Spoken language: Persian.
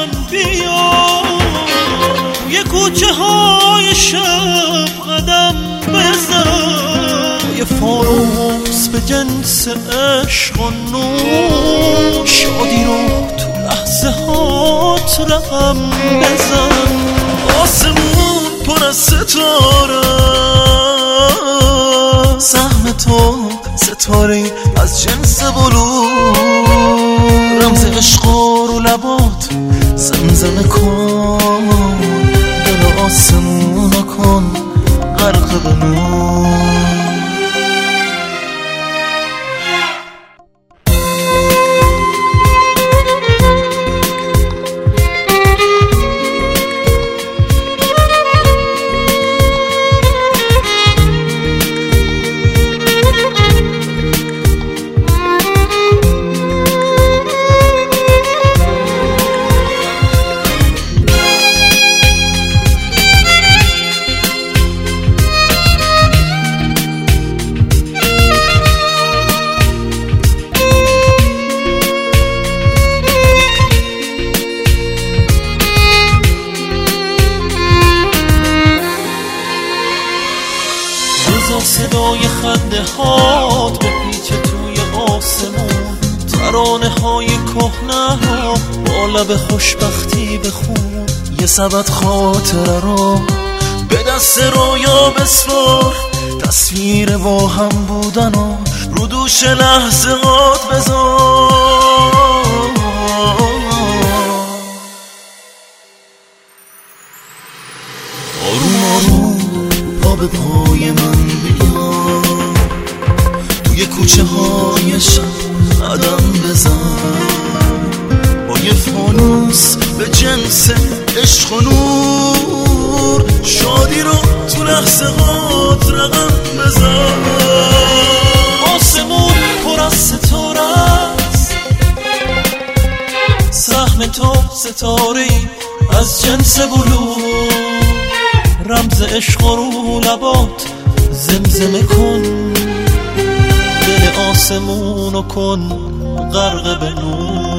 من بیا، توی کوچه های شب قدم بزن، یه فانوس به جنس عشق و نور، شادی رو تو لحظه هات رقم بزن. آسمون پر از ستاره، سهم تو ستاره از جنس بلور، رمز عشق رو لبات زمزمه کن، دل آسمون کن غرق به نور. صدای خنده هات به پیچ توی آسمون، ترانه های کهنه رو با لب خوشبختی بخون، یه سبد خاطره رو به دست رویا بسپار، تصویر با هم بودن و رو دوش لحظات بذار. آروم آروم پا به پای من بیا، توی کوچه های شب قدم بزن، با یه فانوس به جنس عشق و نور، شادی رو تو لحظه هات رقم بزن. آسمون پر از ستاره است، سهم تو ستاره از جنس بلور، رمز عشق رو لبات زمزمه کن، دل آسمونو کن غرق به نور.